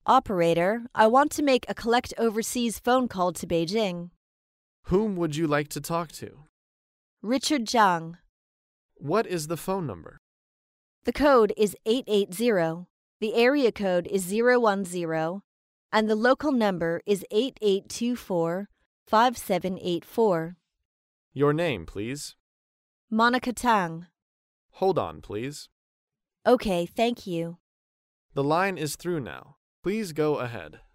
Operator, I want to make a collect overseas phone call to Beijing. Whom would you like to talk to? Richard Zhang. What is the phone number? The code is 880, the area code is 010, and the local number is 8824-5784. Your name, please. Monica Tang. Hold on, please. Okay, thank you. The line is through now. Please go ahead.